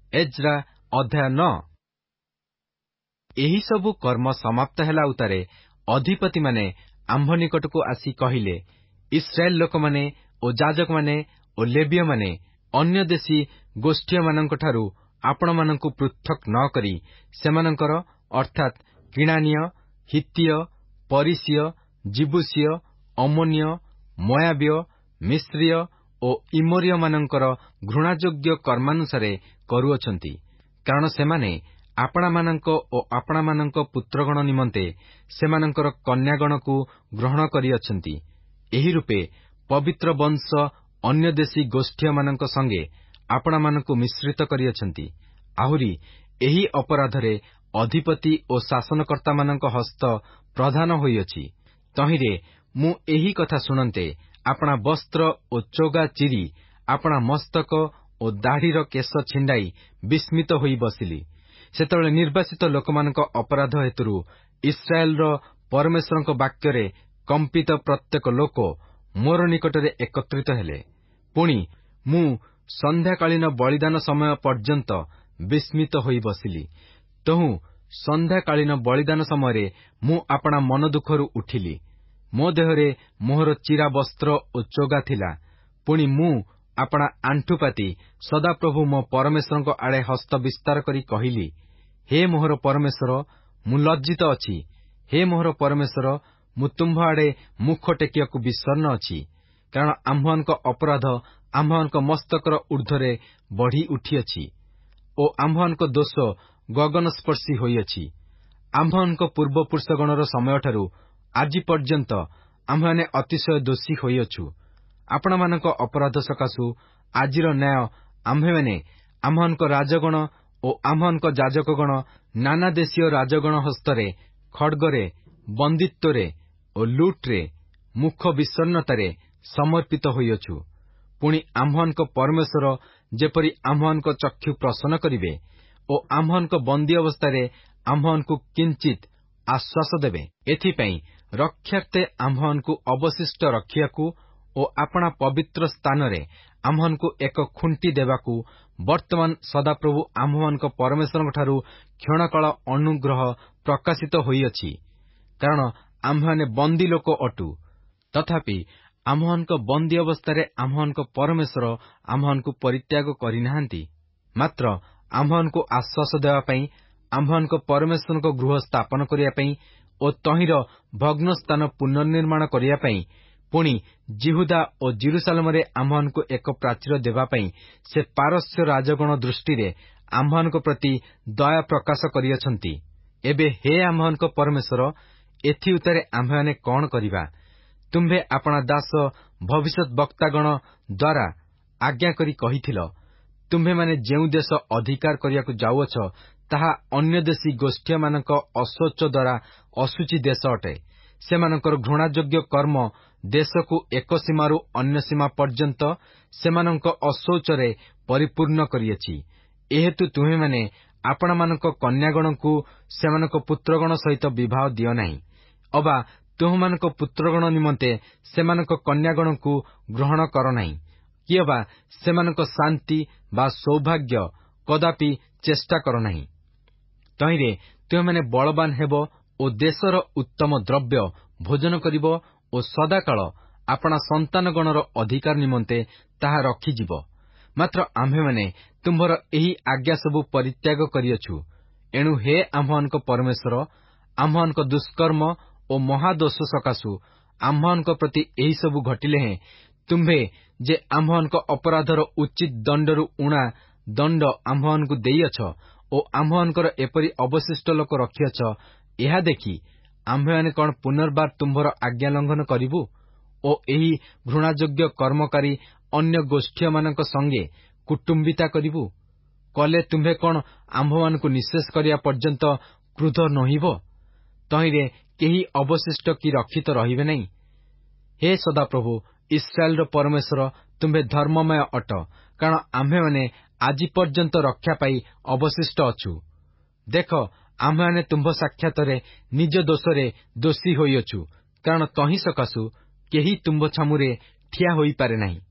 Ezra ଅଧ୍ୟାୟ 9। ଏହି ସବୁ କର୍ମ ସମାପ୍ତ ହେଲା ଉତ୍ତାରେ ଅଧିପତିମାନେ ଆମ୍ଭ ନିକଟକୁ ଆସି କହିଲେ, ଇସ୍ରାଏଲ ଲୋକମାନେ ଓ ଯାଜକମାନେ ଓ ଲେବୀୟମାନେ ଅନ୍ୟ ଦେଶୀ ଗୋଷ୍ଠୀମାନଙ୍କଠାରୁ ଆପଣମାନଙ୍କୁ ପୃଥକ୍ ନ କରି ସେମାନଙ୍କର ଅର୍ଥାତ୍ କିଣାନୀୟ, ହିତୀୟ, ପରିସୀୟ, ଜିବୁସୀୟ, ଅମୋନୀୟ, ମୋୟାବୀୟ, ମିଶ୍ରୀୟ ଓ ଇମୋରୀୟମାନଙ୍କର ଘୃଣାଯୋଗ୍ୟ କର୍ମାନୁସାରେ କରୁଅଛନ୍ତି। କାରଣ ସେମାନେ ଆପଣାମାନଙ୍କ ଓ ଆପଣାମାନଙ୍କ ପୁତ୍ରଗଣ ନିମନ୍ତେ ସେମାନଙ୍କର କନ୍ୟାଗଣକୁ ଗ୍ରହଣ କରିଅଛନ୍ତି। ଏହି ରୂପେ ପବିତ୍ର ବଂଶ ଅନ୍ୟ ଦେଶୀ ଗୋଷ୍ଠୀୟମାନଙ୍କ ସଙ୍ଗେ ଆପଣାମାନଙ୍କୁ ମିଶ୍ରିତ କରିଅଛନ୍ତି। ଆହୁରି ଏହି ଅପରାଧରେ ଅଧିପତି ଓ ଶାସନକର୍ତ୍ତାମାନଙ୍କ ହସ୍ତ ପ୍ରଧାନ ହୋଇଅଛି। ତହିଁରେ ମୁଁ ଏହି କଥା ଶୁଣନ୍ତେ ଆପଣା ବସ୍ତ୍ର ଓ ଚୋଗା ଚିରି ଆପଣା ମସ୍ତକ ଓ ଦାଢ଼ିର କେଶ ଛିଣ୍ଡାଇ ବିସ୍ମିତ ହୋଇ ବସିଲି। ସେତେବେଳେ ନିର୍ବାସିତ ଲୋକମାନଙ୍କ ଅପରାଧ ହେତୁରୁ ଇସ୍ରାଏଲର ପରମେଶ୍ୱରଙ୍କ ବାକ୍ୟରେ କମ୍ପିତ ପ୍ରତ୍ୟେକ ଲୋକ ମୋର ନିକଟରେ ଏକତ୍ରିତ ହେଲେ। ପୁଣି ମୁଁ ସନ୍ଧ୍ୟାକାଳୀନ ବଳିଦାନ ସମୟ ପର୍ଯ୍ୟନ୍ତ ବିସ୍ମିତ ହୋଇ ବସିଲି। ତହୁଁ ସନ୍ଧ୍ୟାକାଳୀନ ବଳିଦାନ ସମୟରେ ମୁଁ ଆପଣା ମନ ଦୁଃଖରୁ ଉଠିଲି। ମୋ ଦେହରେ ମୋହର ଚିରା ବସ୍ତ୍ର ଓ ଚୋଗା ଥିଲା। ପୁଣି ମୁଁ ଆପଣା ଆଣ୍ଠୁ ପାତି ସଦାପ୍ରଭୁ ମୋ ପରମେଶ୍ୱରଙ୍କ ଆଡ଼େ ହସ୍ତ ବିସ୍ତାର କରି କହିଲି, ହେ ମୋହର ପରମେଶ୍ୱର, ମୁଁ ଲଜ୍ଜିତ ଅଛି। ହେ ମୋହର ପରମେଶ୍ୱର, ମୁଁ ତୁମ୍ଭ ଆଡ଼େ ମୁଖ ଟେକିବାକୁ ବିଷର୍ଣ୍ଣ ଅଛି। କାରଣ ଆମ୍ଭମାନଙ୍କ ଅପରାଧ ଆମ୍ଭମାନଙ୍କ ମସ୍ତକର ଊର୍ଦ୍ଧ୍ୱରେ ବଢ଼ି ଉଠିଅଛି ଓ ଆମ୍ଭମାନଙ୍କ ଦୋଷ ଗଗନସ୍ପର୍ଶୀ ହୋଇଅଛି। ଆମ୍ଭମାନଙ୍କ ପୂର୍ବପୁରୁଷଗଣର ସମୟଠାରୁ ଆଜି ପର୍ଯ୍ୟନ୍ତ ଆମ୍ଭେମାନେ ଅତିଶୟ ଦୋଷୀ ହୋଇଅଛୁ। ଆପଣମାନଙ୍କ ଅପରାଧ ସକାଶୁ ଆଜିର ନ୍ୟାୟ ଆମ୍ଭେମାନେ ଆମ୍ଭମାନଙ୍କ ରାଜଗଣ ଓ ଆମ୍ଭମାନଙ୍କ ଯାଜକଗଣ ନାନା ଦେଶୀୟ ରାଜଗଣ ହସ୍ତରେ ଖଡ୍ଗରେ, ବନ୍ଦିତ୍ୱରେ ଓ ଲୁଟ୍ରେ, ମୁଖ ବିଷର୍ଣ୍ଣତାରେ ସମର୍ପିତ ହୋଇଅଛୁ। ପୁଣି ଆମ୍ଭମାନଙ୍କ ପରମେଶ୍ୱର ଯେପରି ଆମ୍ଭମାନଙ୍କ ଚକ୍ଷୁ ପ୍ରସନ୍ନ କରିବେ ଓ ଆମ୍ଭମାନଙ୍କ ବନ୍ଦୀ ଅବସ୍ଥାରେ ଆମ୍ଭମାନଙ୍କୁ କିଞ୍ଚିତ୍ ଆଶ୍ୱାସ ଦେବେ, ଏଥିପାଇଁ ରକ୍ଷାର୍ଥେ ଆମ୍ଭମାନଙ୍କୁ ଅବଶିଷ୍ଟ ରଖିବାକୁ ଓ ଆପଣା ପବିତ୍ର ସ୍ଥାନରେ ଆମ୍ଭମାନଙ୍କୁ ଏକ ଖୁଣ୍ଟି ଦେବାକୁ ବର୍ତ୍ତମାନ ସଦାପ୍ରଭୁ ଆମ୍ଭମାନଙ୍କ ପରମେଶ୍ୱରଙ୍କଠାରୁ କ୍ଷଣକାଳ ଅନୁଗ୍ରହ ପ୍ରକାଶିତ ହୋଇଅଛି। କାରଣ ଆମ୍ଭେମାନେ ବନ୍ଦୀ ଲୋକ ଅଟୁ। ତଥାପି ଆମ୍ଭମାନଙ୍କ ବନ୍ଦୀ ଅବସ୍ଥାରେ ଆମ୍ଭମାନଙ୍କ ପରମେଶ୍ୱର ଆମ୍ଭମାନଙ୍କୁ ପରିତ୍ୟାଗ କରିନାହାନ୍ତି। ମାତ୍ର ଆମ୍ଭମାନଙ୍କୁ ଆଶ୍ୱାସ ଦେବା ପାଇଁ, ଆମ୍ଭମାନଙ୍କ ପରମେଶ୍ୱରଙ୍କ ଗୃହ ସ୍ଥାପନ କରିବା ପାଇଁ ଓ ତହିଁର ଭଗ୍ନ ସ୍ଥାନ ପୁନର୍ନିର୍ମାଣ କରିବା ପାଇଁ, ପୁଣି ଜିହୁଦା ଓ ଜିରୁସାଲେମରେ ଆମ୍ଭମାନଙ୍କୁ ଏକ ପ୍ରାଚୀର ଦେବା ପାଇଁ ସେ ପାରସ୍ୟ ରାଜଗଣ ଦୃଷ୍ଟିରେ ଆମ୍ଭମାନଙ୍କ ପ୍ରତି ଦୟା ପ୍ରକାଶ କରିଅଛନ୍ତି। ଏବେ ହେ ଆମ୍ଭମାନଙ୍କ ପରମେଶ୍ୱର, ଏଥି ଉତ୍ତାରେ ଆମ୍ଭେମାନେ କଣ କରିବା? ତୁମ୍ଭେ ଆପଣା ଦାସ ଭବିଷ୍ୟତ୍ ବକ୍ତାଗଣ ଦ୍ୱାରା ଆଜ୍ଞା କରି କହିଥିଲ, ତୁମ୍ଭେମାନେ ଯେଉଁ ଦେଶ ଅଧିକାର କରିବାକୁ ଯାଉଅଛ, ତାହା ଅନ୍ୟ ଦେଶୀ ଗୋଷ୍ଠୀମାନଙ୍କ ଅଶୌଚ ଦ୍ୱାରା ଅଶୁଚି ଦେଶ ଅଟେ। ସେମାନଙ୍କର ଘୃଣାଯୋଗ୍ୟ କର୍ମ ଦେଶକୁ ଏକ ସୀମାରୁ ଅନ୍ୟ ସୀମା ପର୍ଯ୍ୟନ୍ତ ସେମାନଙ୍କ ଅଶୌଚରେ ପରିପୂର୍ଣ୍ଣ କରିଅଛି। ଏହେତୁ ତୁମ୍ଭେମାନେ ଆପଣମାନଙ୍କ କନ୍ୟାଗଣଙ୍କୁ ସେମାନଙ୍କ ପୁତ୍ରଗଣ ସହିତ ବିବାହ ଦିଅ ନାହିଁ, ଅବା ତୁମ୍ଭମାନଙ୍କ ପୁତ୍ରଗଣ ନିମନ୍ତେ ସେମାନଙ୍କ କନ୍ୟାଗଣଙ୍କୁ ଗ୍ରହଣ କର ନାହିଁ, କି ଅବା ସେମାନଙ୍କ ଶାନ୍ତି ବା ସୌଭାଗ୍ୟ କଦାପି ଚେଷ୍ଟା କର ନାହିଁ। ତହିଁରେ ତୁମେମାନେ ବଳବାନ ହେବ ଓ ଦେଶର ଉତ୍ତମ ଦ୍ରବ୍ୟ ଭୋଜନ କରିବ ଓ ସଦାକାଳ ଆପଣା ସନ୍ତାନଗଣର ଅଧିକାର ନିମନ୍ତେ ତାହା ରଖିଯିବ। ମାତ୍ର ଆମ୍ଭେମାନେ ତୁମ୍ଭର ଏହି ଆଜ୍ଞା ସବୁ ପରିତ୍ୟାଗ କରିଅଛୁ। ଏଣୁ ହେ ଆମ୍ଭମାନଙ୍କ ପରମେଶ୍ୱର, ଆମ୍ଭମାନଙ୍କ ଦୁଷ୍କର୍ମ ଓ ମହାଦୋଷ ସକାଶୁ ଆମ୍ଭମାନଙ୍କ ପ୍ରତି ଏହିସବୁ ଘଟିଲେ ହେଁ ତୁମ୍ଭେ ଯେ ଆମ୍ଭମାନଙ୍କ ଅପରାଧର ଉଚିତ ଦଣ୍ଡରୁ ଊଣା ଦଣ୍ଡ ଆମ୍ଭମାନଙ୍କୁ ଦେଇଅଛ ଓ ଆମ୍ଭମାନଙ୍କର ଏପରି ଅବଶିଷ୍ଟ ଲୋକ ରଖିଅଛ, ଏହା ଦେଖି ଆମ୍ଭେମାନେ କଣ ପୁନର୍ବାର ତୁମ୍ଭର ଆଜ୍ଞା ଲଙ୍ଘନ କରିବୁ ଓ ଏହି ଘୃଣାଯୋଗ୍ୟ କର୍ମକାରୀ ଅନ୍ୟ ଗୋଷ୍ଠୀୟମାନଙ୍କ ସଙ୍ଗେ କୁଟୁମ୍ବିତା କରିବୁ? କଲେ ତୁମ୍ଭେ କଣ ଆମ୍ଭମାନଙ୍କୁ ନିଃଶେଷ କରିବା ପର୍ଯ୍ୟନ୍ତ କ୍ରୁଦ୍ଧ ନୋହିବ? ତହିଁରେ କେହି ଅବଶିଷ୍ଟ କି ରକ୍ଷିତ ରହିବେ ନାହିଁ। ହେ ସଦାପ୍ରଭୁ ଇସ୍ରାଏଲର ପରମେଶ୍ୱର, ତୁମ୍ଭେ ଧର୍ମମୟ ଅଟ, କାରଣ ଆମ୍ଭେମାନେ ଆଜି ପର୍ଯ୍ୟନ୍ତ ରକ୍ଷା ପାଇ ଅବଶିଷ୍ଟ ଅଛୁ। ଦେଖ, ଆମ୍ଭେମାନେ ତୁମ୍ଭ ସାକ୍ଷାତରେ ନିଜ ଦୋଷରେ ଦୋଷୀ ହୋଇଅଛୁ, କାରଣ ତହିଁ ସକାଶୁ କେହି ତୁମ୍ଭ ଛାମୁରେ ଠିଆ ହୋଇପାରେ ନାହିଁ।